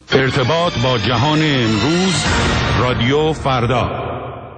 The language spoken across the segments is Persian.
ارتباط با جهان امروز، رادیو فردا.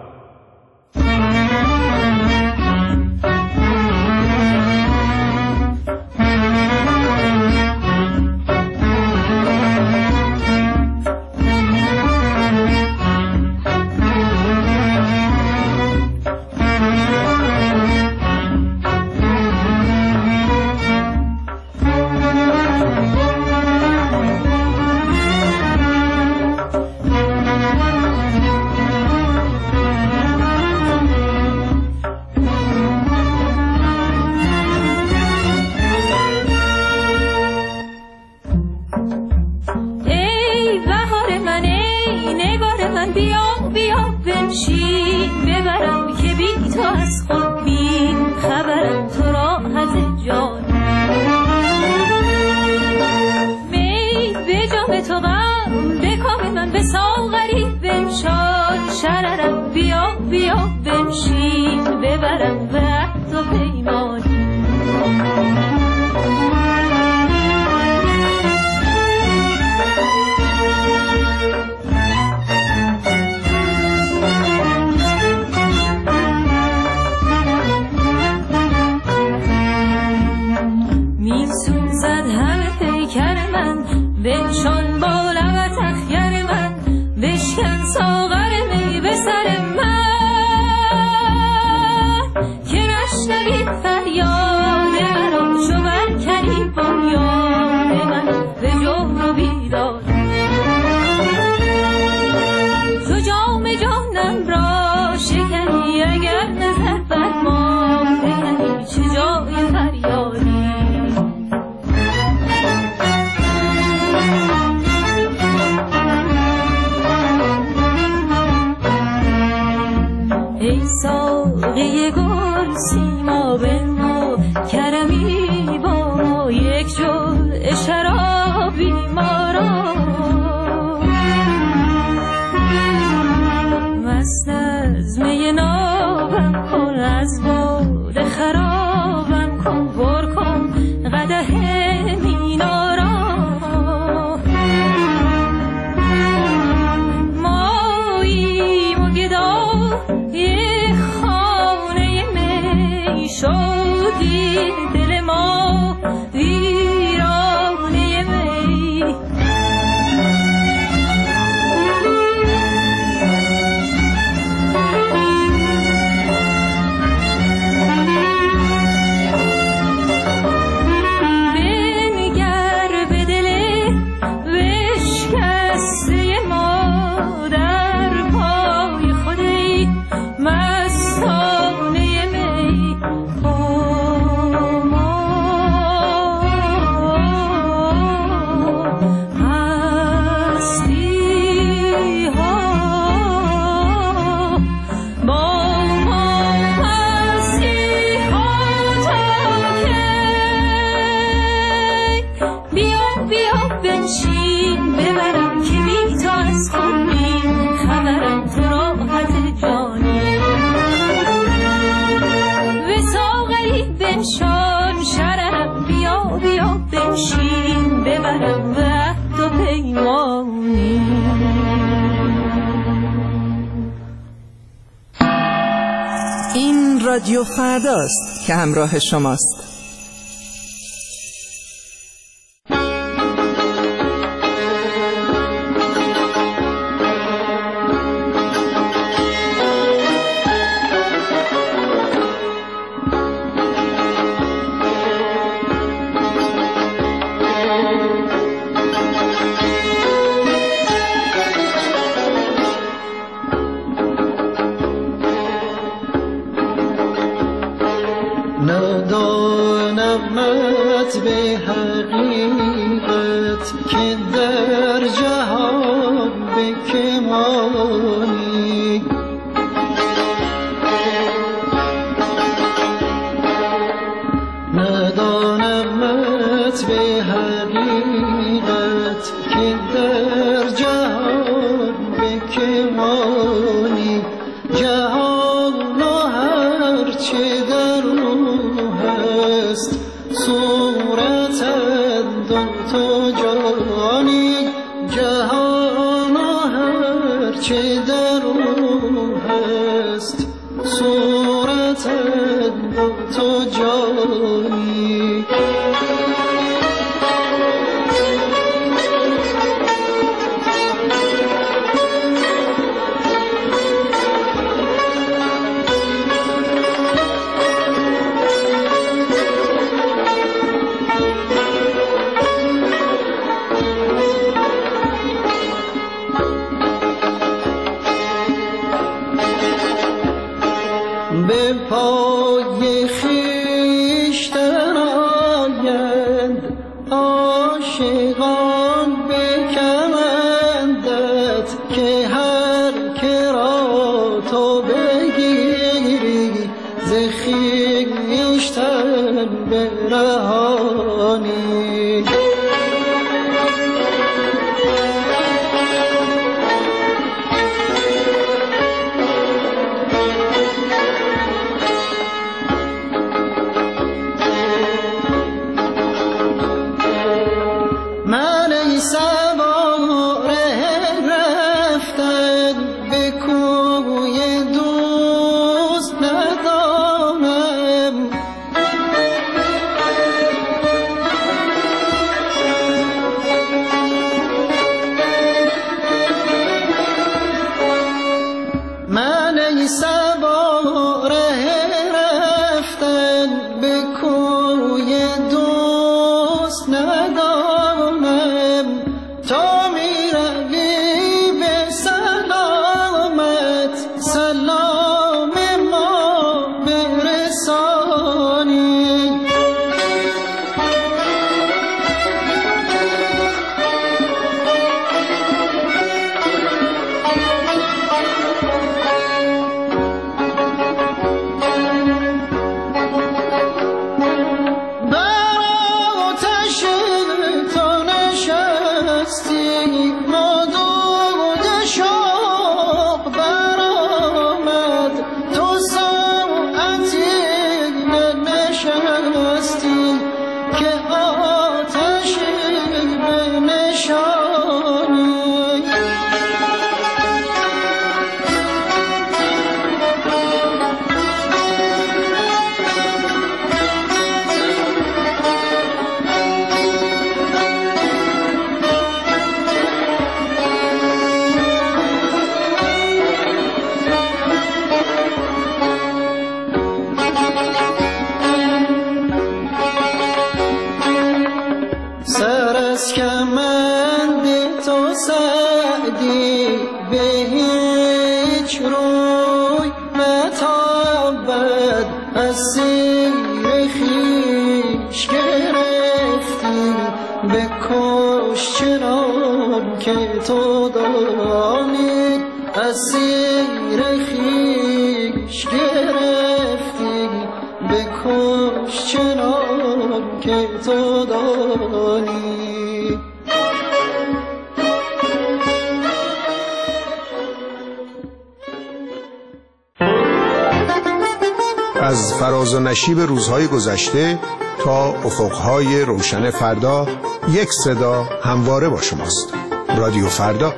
این رادیو فرداست که همراه شماست. چه در او هست صورت دو تو جانی جهان چه در او هست صورتت با تو جانی. به پای خویشتن آیند عاشقان به کمندت که هر که را تو بگیری ز خویشتن برهانی. تو دانی اسیر خویش گرفتی بکش چنان که تو دانی. از فراز و نشیب روزهای گذشته تا افقهای روشن فردا یک صدا همواره با شماست. رادیو فردا.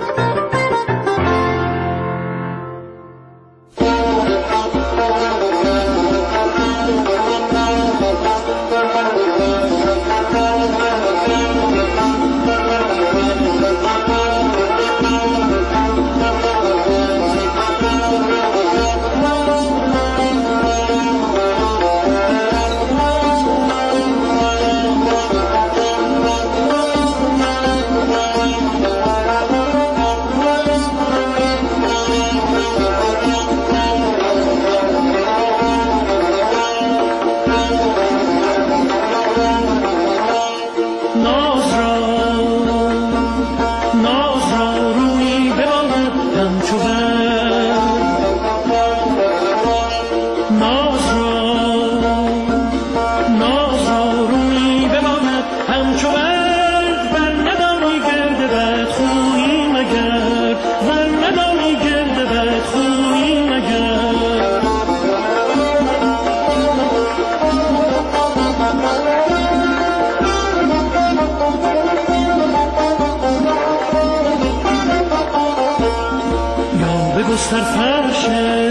بگستر فرشه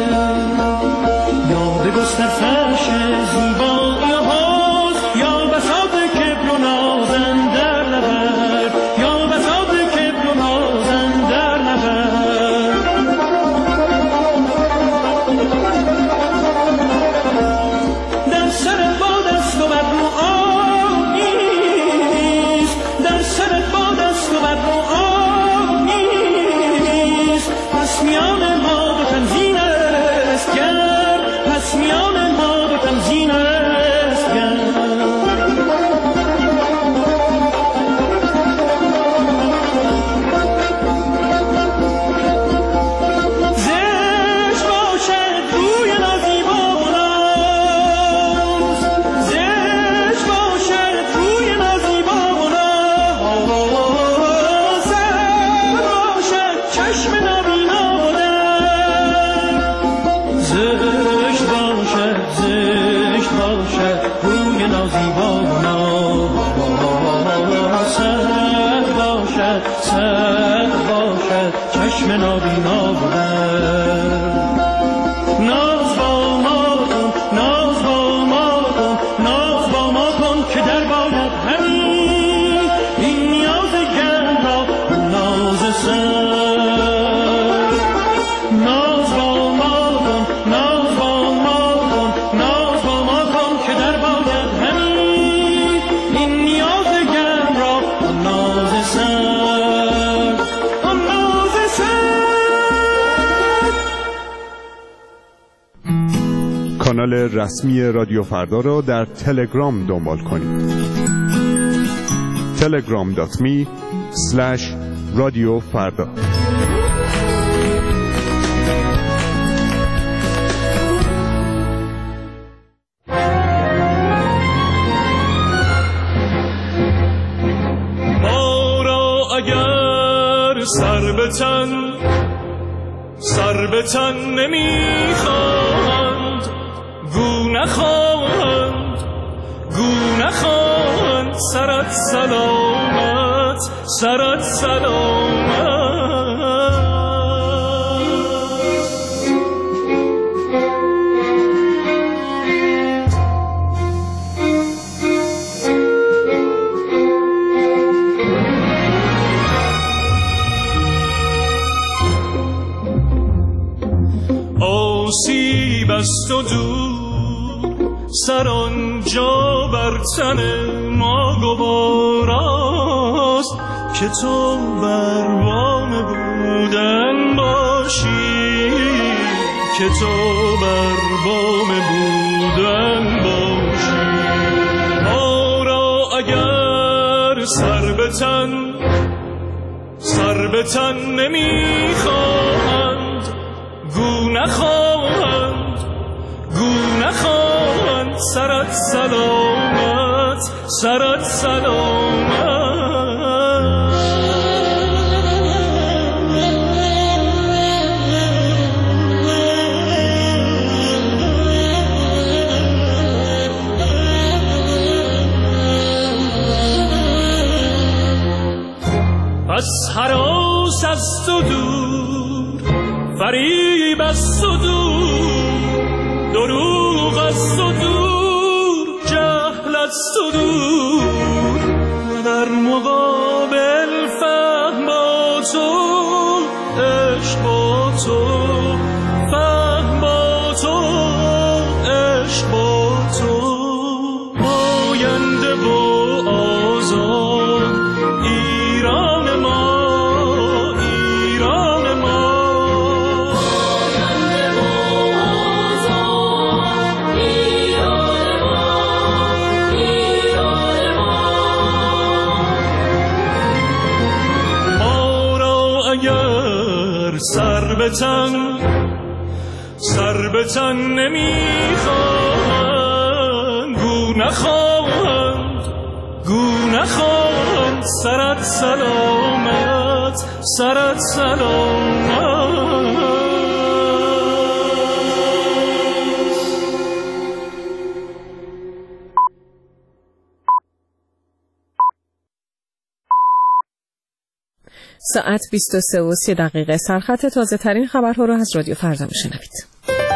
یا بگستر فرشه زیبایی هاست یا بساط کبر و نازن در نبرد یا بساط کبر و نازن در نبرد در سرت با دست و بر رو آب نیست در سرت با دست و بر رو آب نیست پس میان ما دو تنزین است گر پس میان ما دو تنزین است گر زشت باشد روی نازیبا و ناز زشت باشد روی نازیبا و ناز زشت باشد چشم نابینا و در زشت باشد روی نازیبا و ناز سر باشد چشم نابینا و در ناز با ما کن ناز با ما کن ناز با ما کن که در باید همین این نیاز گرم را ناز سر ناز با ما کن ناز با ما کن ناز با ما کن که در باید همین این نیاز گرم را ناز سر ناز سر. کانال رسمی رادیو فردا را در تلگرام دنبال کنید. telegram.me/رادیوفردا. ما را اگر سر به تن نمیخواهند گو نخواهند سرت سلامت آسیب است و دور سر آنجا بر تن ما گواراست که تو بر بام بودن باشی که تو بر بام بودن باشی. ما را اگر سر به تن نمیخواهند گو نخواهند سرت سلامت پس هراس است و دور فریب است و دور دروغ است و دور جهل است و دور در مقابل فهم با تو عشق با تو فهم با تو عشق با تو آینده و آزاد ایران ما سر به تن نمیخواهند گو نخواهند سرت سلامت ساعت 23:30 سرخط تازه ترین خبرها را از رادیو فردا میشنوید.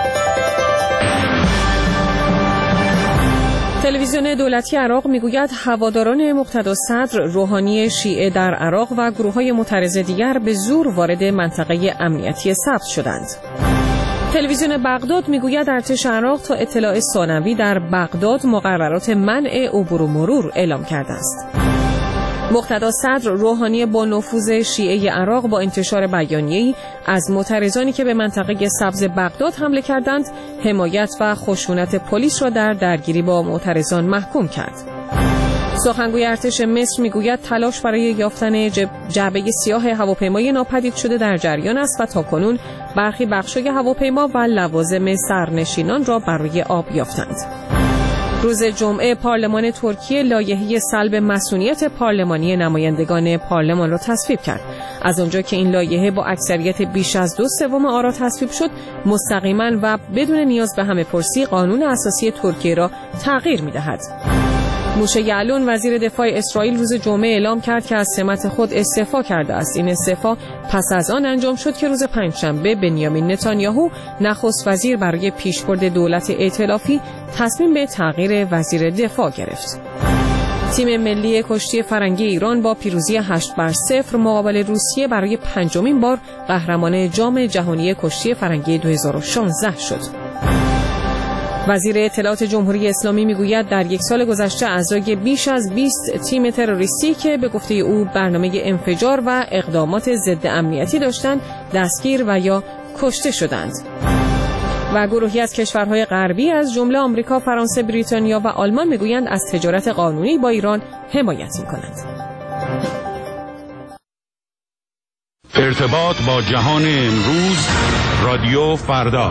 تلویزیون دولتی عراق میگوید هواداران مقتدا صدر روحانی شیعه در عراق و گروه‌های معترض دیگر به زور وارد منطقه امنیتی سبز شدند. تلویزیون بغداد میگوید ارتش عراق تا اطلاع ثانوی در بغداد مقررات منع عبور و مرور اعلام کرده است. مقتدا صدر روحانی با نفوذ شیعه عراق با انتشار بیانیه‌ای از معترضانی که به منطقه سبز بغداد حمله کردند حمایت و خشونت پلیس را در درگیری با معترضان محکوم کرد. سخنگوی ارتش مصر میگوید تلاش برای یافتن جعبه سیاه هواپیمای ناپدید شده در جریان است و تاکنون برخی بخش‌های هواپیما و لوازم سرنشینان را بر روی آب یافتند. روز جمعه پارلمان ترکیه لایحه سلب مسئولیت پارلمانی نمایندگان پارلمان را تصویب کرد. از آنجا که این لایحه با اکثریت بیش از 2/3 آرا تصویب شد، مستقیما و بدون نیاز به همه‌پرسی قانون اساسی ترکیه را تغییر می‌دهد. موشه یعلون وزیر دفاع اسرائیل روز جمعه اعلام کرد که از سمت خود استعفا کرده است. این استعفا پس از آن انجام شد که روز پنجشنبه بنیامین نتانیاهو نخست وزیر برای پیشبرد دولت ائتلافی تصمیم به تغییر وزیر دفاع گرفت. تیم ملی کشتی فرنگی ایران با پیروزی 8-0 مقابل روسیه برای پنجمین بار قهرمان جام جهانی کشتی فرنگی 2016 شد. وزیر اطلاعات جمهوری اسلامی میگوید در یک سال گذشته اعضای بیش از 20 تیم تروریستی که به گفته او برنامه انفجار و اقدامات ضد امنیتی داشتند دستگیر و یا کشته شدند. و گروهی از کشورهای غربی از جمله آمریکا، فرانسه، بریتانیا و آلمان میگویند از تجارت قانونی با ایران حمایت میکنند. ارتباط با جهان امروز، رادیو فردا.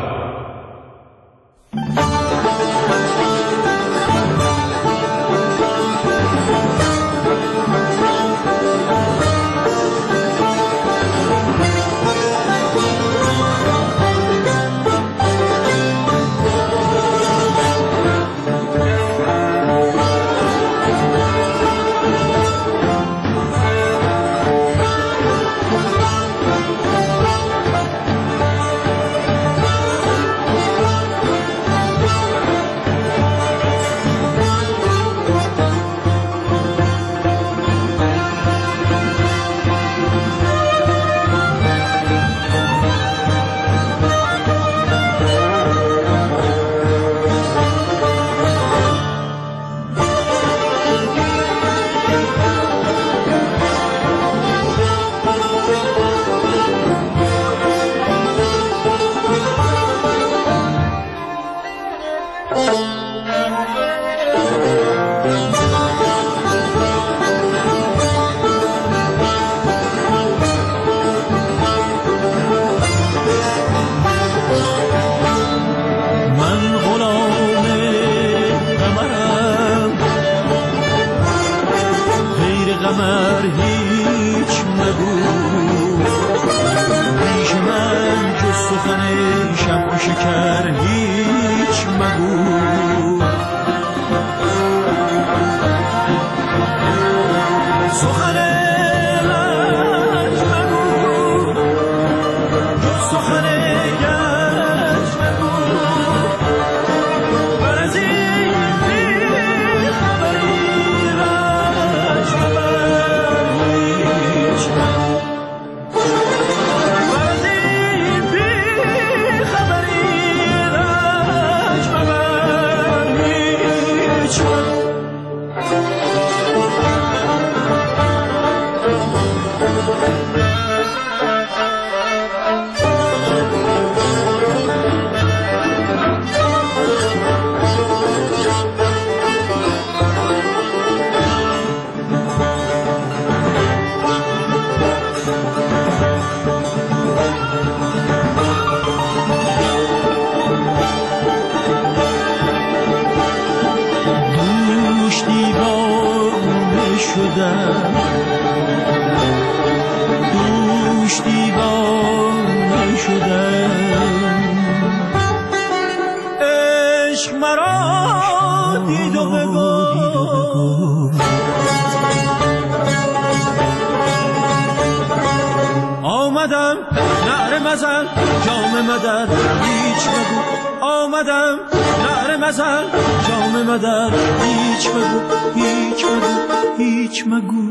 آمدم نعره مزن جام مدد هیچ مگو آمدم نعره مزن جام مدد هیچ مگو هیچ مگو هیچ مگو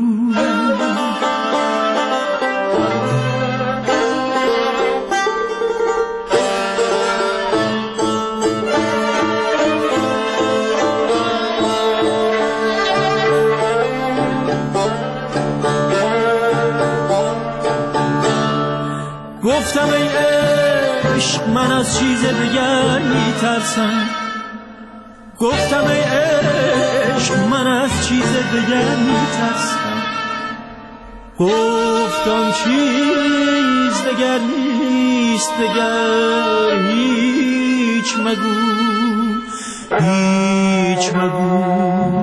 گفتم ای عشق من از چیز دیگر میترسم گفتم ای عشق من از چیز دیگر میترسم گفتم چیز دیگر نیست دیگر هیچ مگو هیچ مگو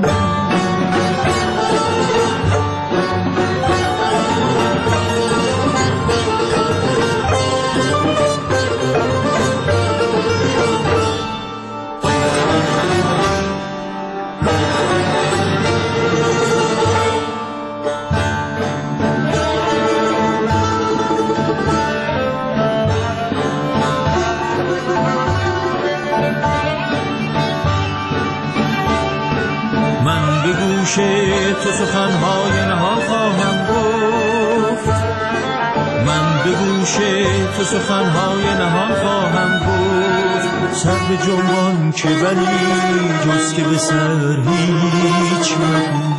تو سخنهای نهان خواهم گفت من به گوش تو سخنهای نهان خواهم گفت سر به جنبان که ولی جز که به سر هیچ مگو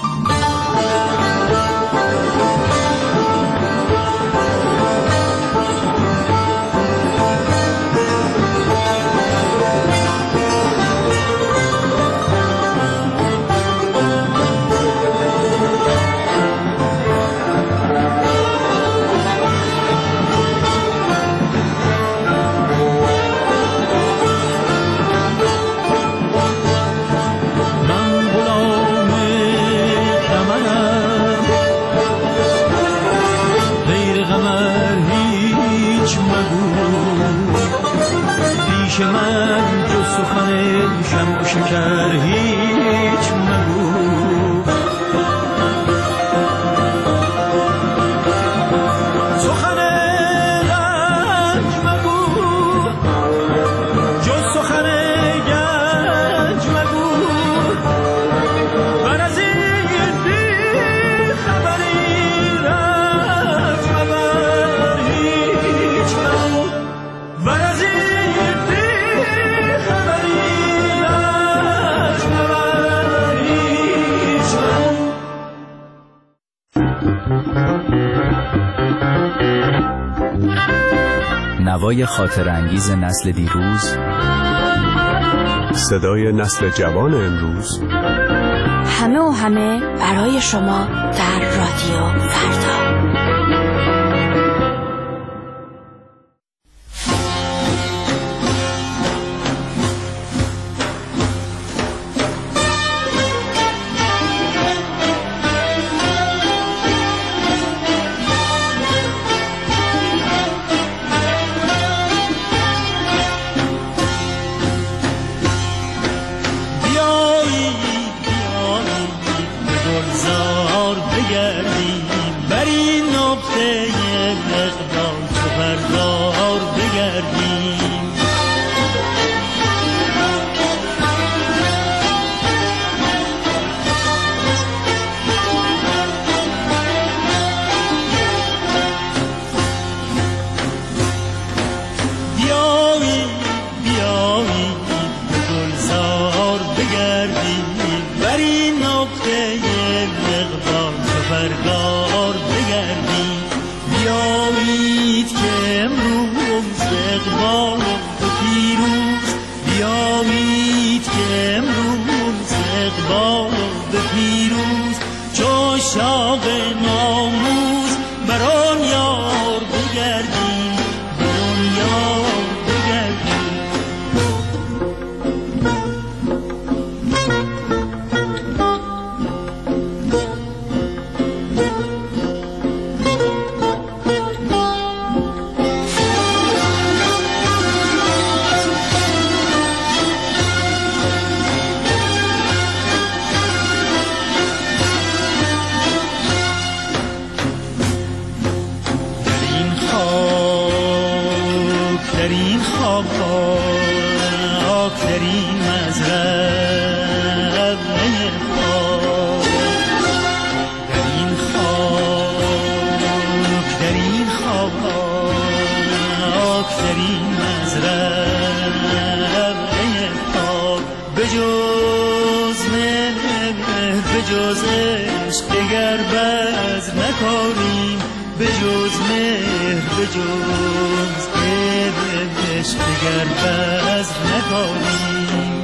من جو سخن شمع و شکر هیچ مگو سخن رنج مگو جو سخن گنج مگو بر از این بی خبری رنج مبر هیچ مگو بر از این نوای خاطرانگیز نسل دیروز، صدای نسل جوان امروز، همه و همه برای شما در رادیو فردا. خاک در این مزرعه خاک، در این خاک، در این خاک، در این مزرعه خاک، بجز مهر بجز عشق دگر بذر نکاریم، بجز مهر بجز عشق دگر بذر نکاریم.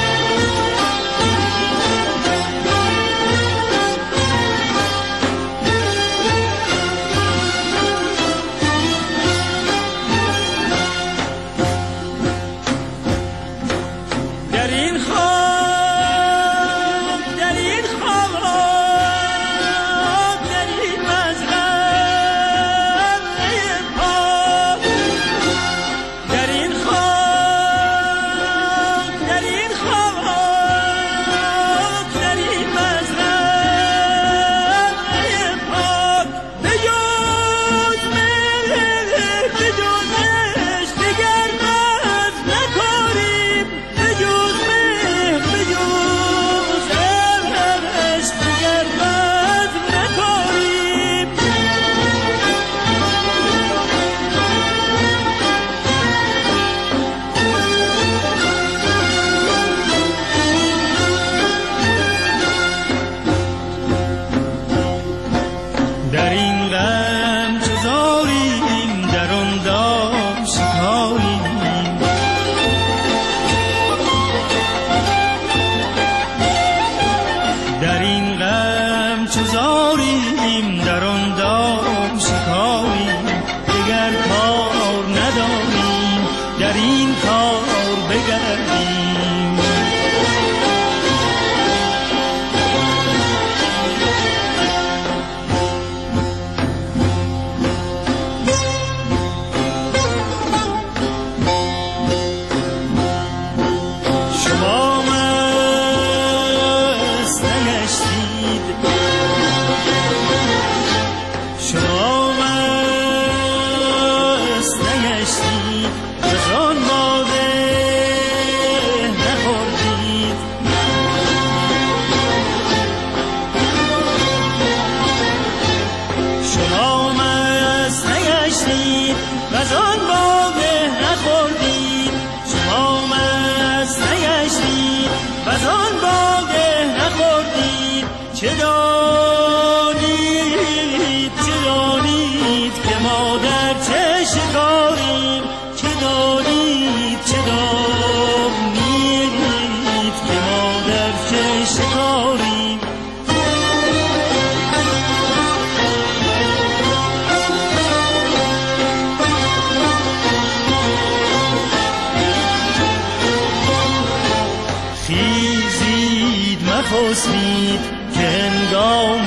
خسبید که هنگام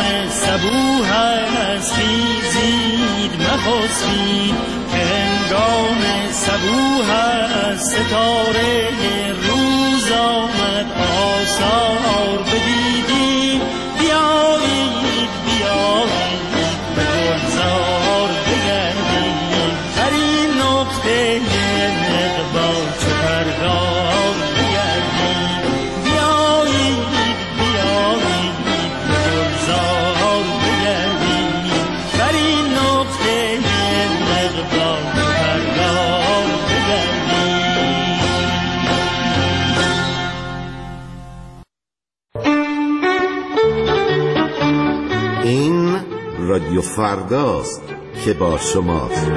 صبوح است، خیزید مخسبید که هنگام صبوح است، ستاره روز آمد آثار بدیدیم، بیایید بیایید به گلزار بگردیم، در این نقطه اقبال چو پرگار بگردیم، بیایید بیایید به گلزار بگردیم، در این نقطه اقبال چو پرگار بگردیم. این رادیو فرداست که با شماست.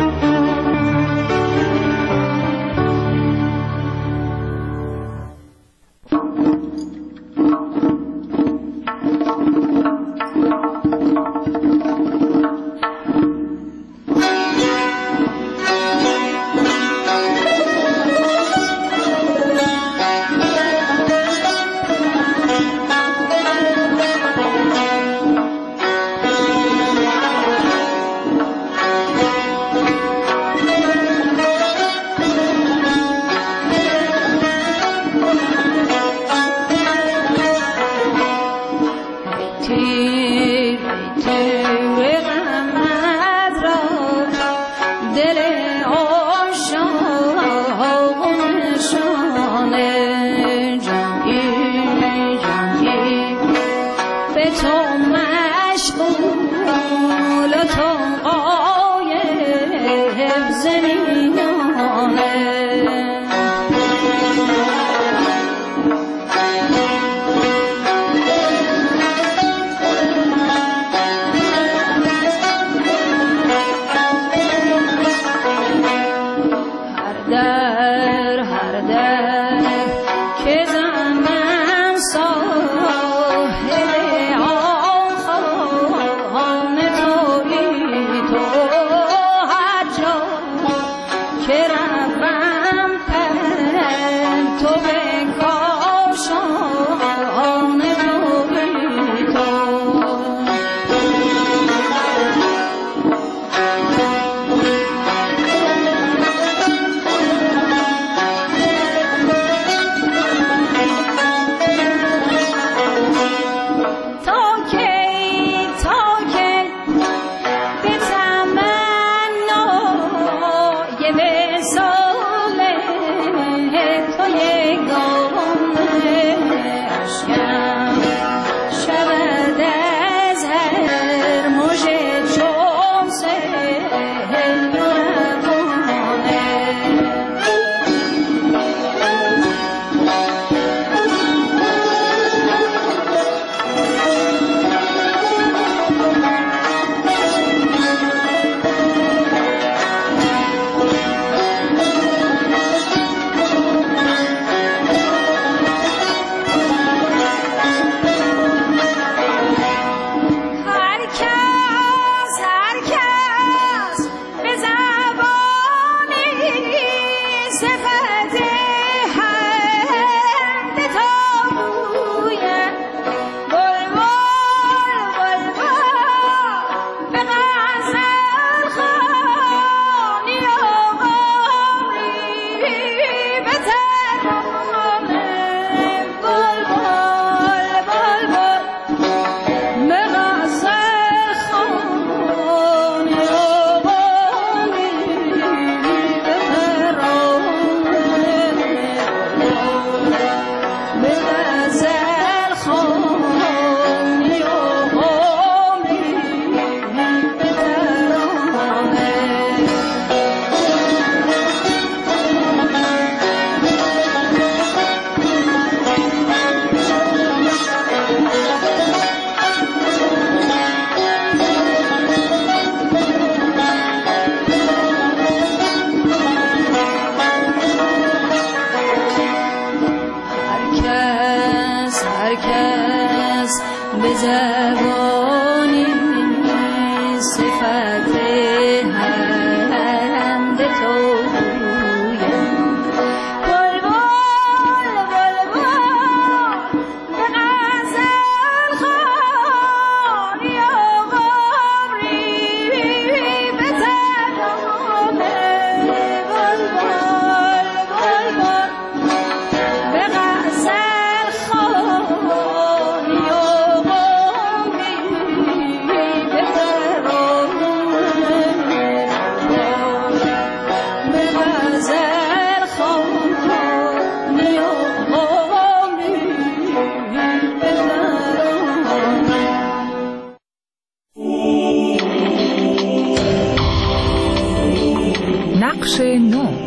بخش 9.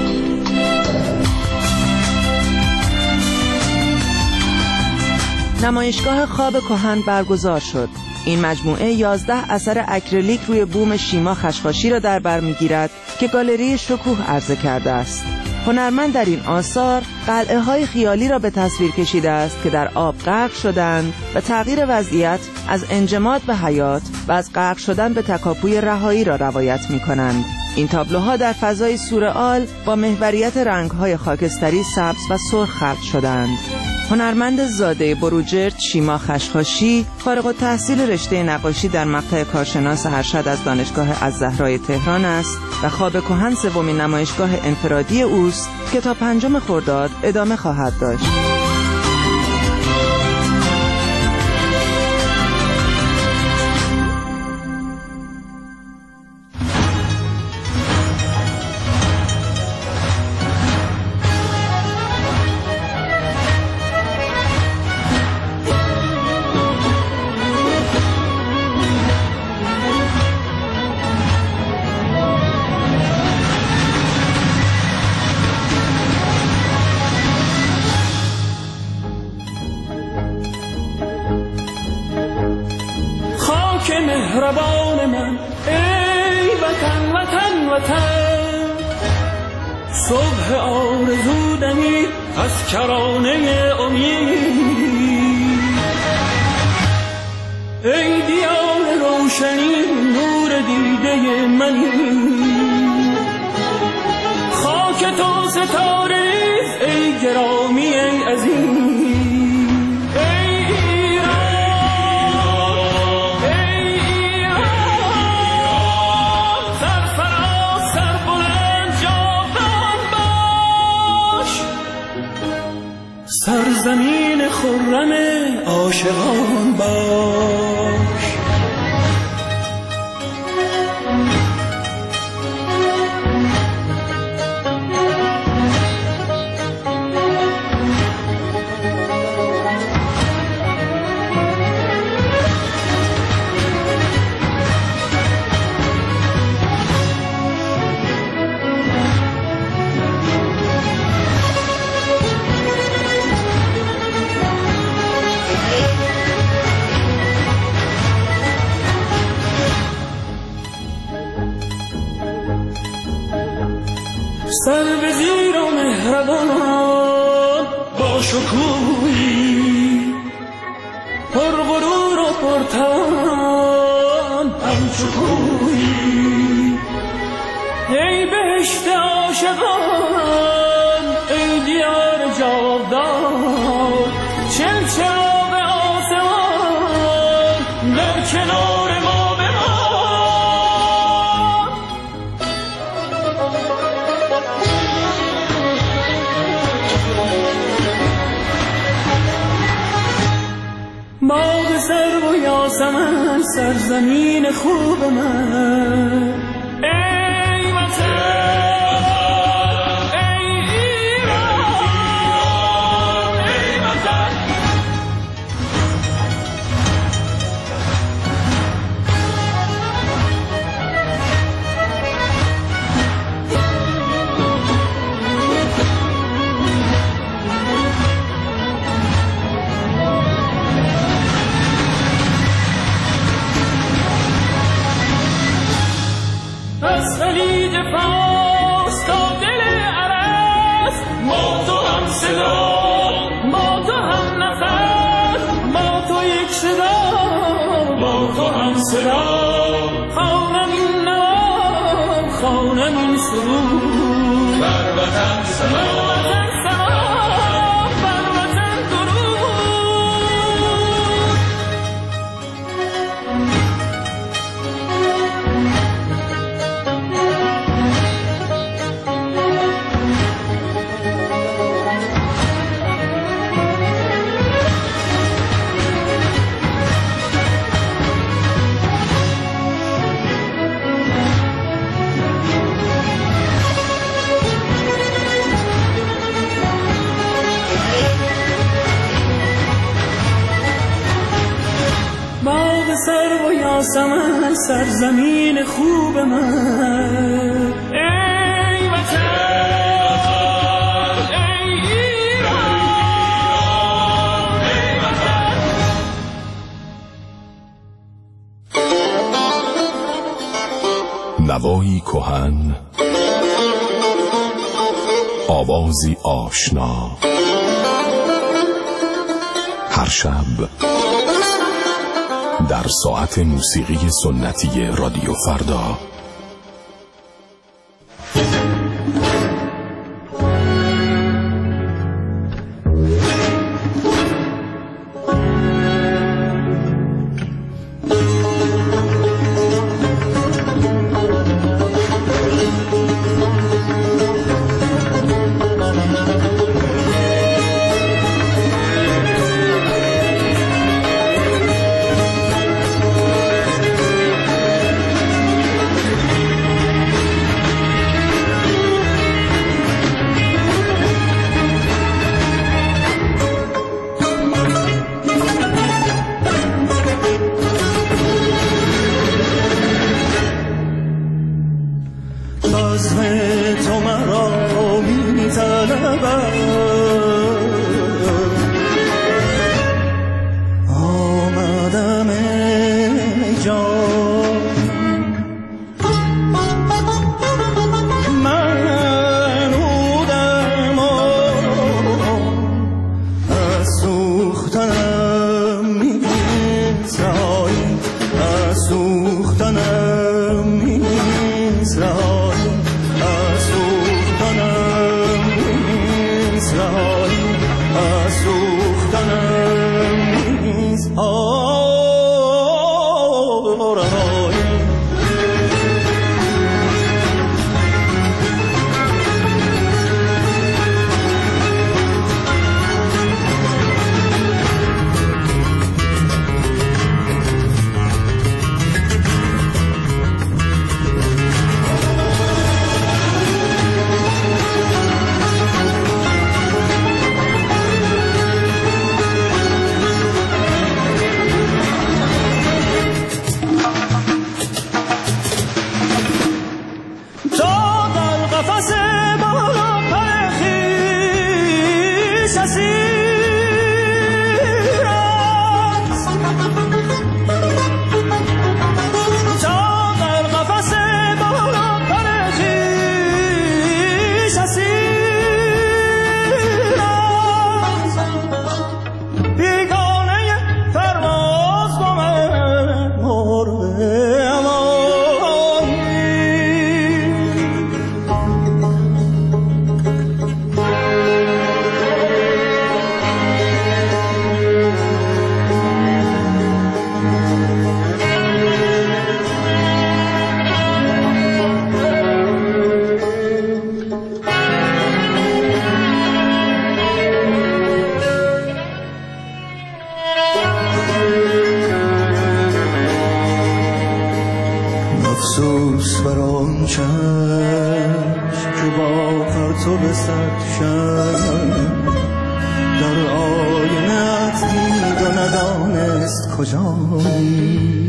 نمایشگاه خواب کهن برگزار شد. این مجموعه 11 اثر اکریلیک روی بوم شیما خشخاشی را در بر می‌گیرد که گالری شکوه عرضه کرده است. هنرمند در این آثار قلعه‌های خیالی را به تصویر کشیده است که در آب غرق شدند و تغییر وضعیت از انجماد به حیات و از غرق شدن به تکاپوی رهایی را روایت می‌کنند. این تابلوها در فضای سورئال با محوریت رنگ‌های خاکستری، سبز و سرخ خلق شدند. هنرمند زاده بروجرد شیما خشخاشی فارغ التحصیل رشته نقاشی در مقطع کارشناس ارشد از دانشگاه الزهرای تهران است و خواب کهن سومین نمایشگاه انفرادی اوست که تا 5 خرداد ادامه خواهد داشت. که مهربان من ای وطن وطن وطن، صبح آرزو دمید از کرانه امید، ای دیار روشنی نور دیده منی، خاک تو ستاره ریز ای گرامی ای عزیز، سرزمین خرم عاشقان باش. سر به زیر و مهربان با شکوهی، پر غرور و پرتوان همچو کوهی، ای بهشت عاشقان ای دیار جاودان، چلچراغ آسمان در کنار ما بمان. باغ سرو و یاسمن سرزمین خوب من، ای وطن ای ایران ای وطن. از خلیج فارس تا دل عرس، ما تو هم صدا ما تو هم نفس، ما تو یک صدا ما تو هم صدا، خوانم این نام خوانم این سرود، بر وطن سلام بر وطن درود. سرو و یاسمن سرزمین خوب من، ای نوایی کهن، آوازی آشنا، هر شب در ساعت موسیقی سنتی رادیو فردا. افسوس بر آن چشم که با پرتو صد شب در آینه‌ات دید و ندانست کجایی.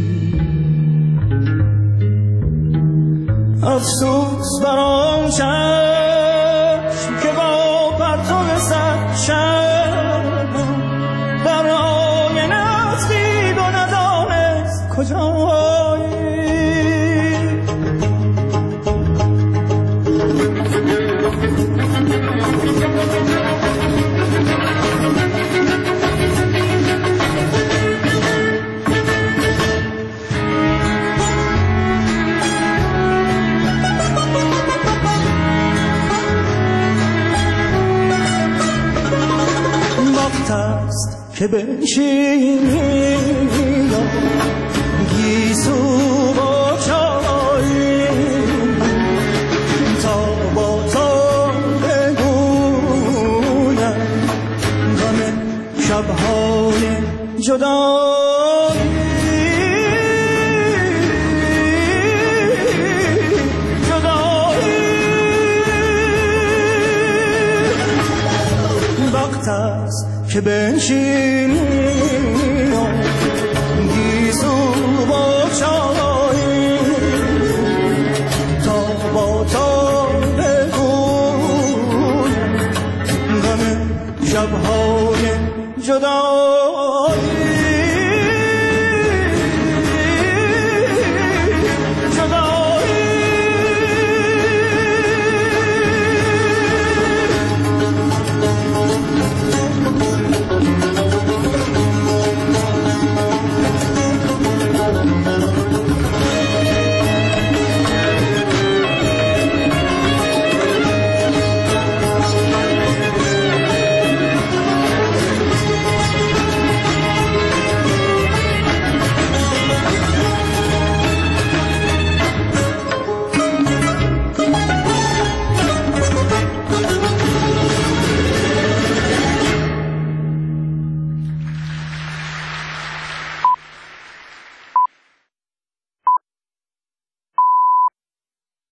افسوس بر آن چشم که با پرتو صد شب در آینه‌ات دید و ندانست کجایی. وقت است که بنشینی گیسو با چای تا با تو بگویم غم شب‌های جدایی. وقت است که بنشینی گیسو با چای